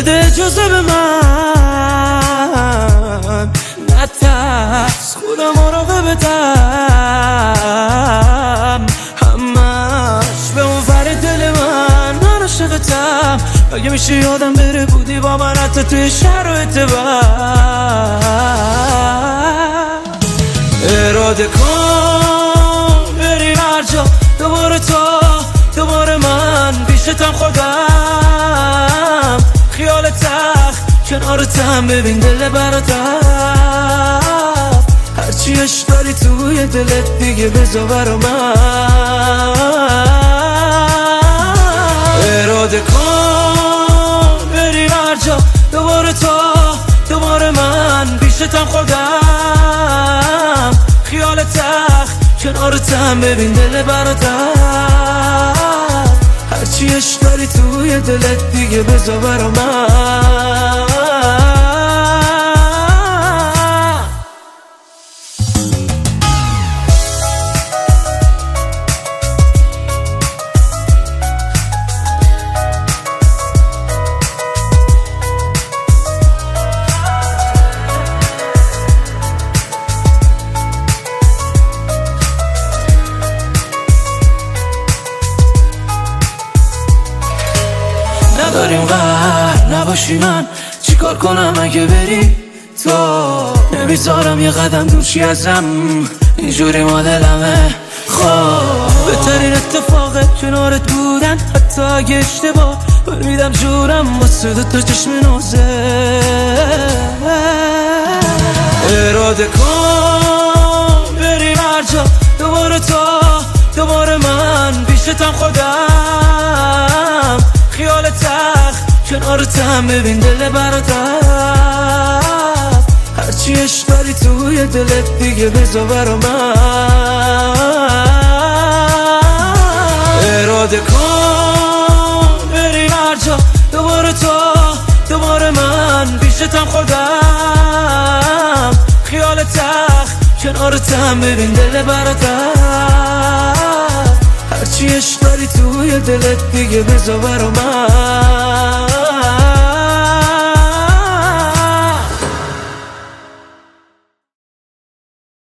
بده اجازه به من، نترس خودم مراقبتم، همش به اون ور دل من عاشقتم. اگه میشه یادم بره بودی با من حتی توی شرایط بد. اراده کن بریم هر جا، دوباره دوباره من پیشتم خودم، خیال تخت کنارتم، ببین دل براتم، هرچی عشق داری توی دلت دیگه بذار برا من. اراده کن بریم هر جا، دوباره من پیشتم خودم، خیال تخت کنارتم، ببین دل براتم، هرچی عشق داری توی دلت دیگه بذار برا من. نداریم قهر نباشی، من چیکار کنم اگه بری تو؟ نمیذارم یه قدم دور شی ازم، اینجوری ما دلمه. خب بهترین اتفاقه کنارت بودن، حتی اگه اشتباه برمیدم جورم واسه دوتا چشم نازه. اراده کن بریم هر جا، دوباره من پیشتم خودم، خیال تخت کنارتم، ببین دل براتم، هرچی عشق داری توی دلت دیگه بذار برا من. اراده کن بریم هر جا، دوباره من پیشتم خودم، خیال تخت کنارتم، ببین دل براتم، هرچی عشق داری توی دلت دیگه بذار برا من.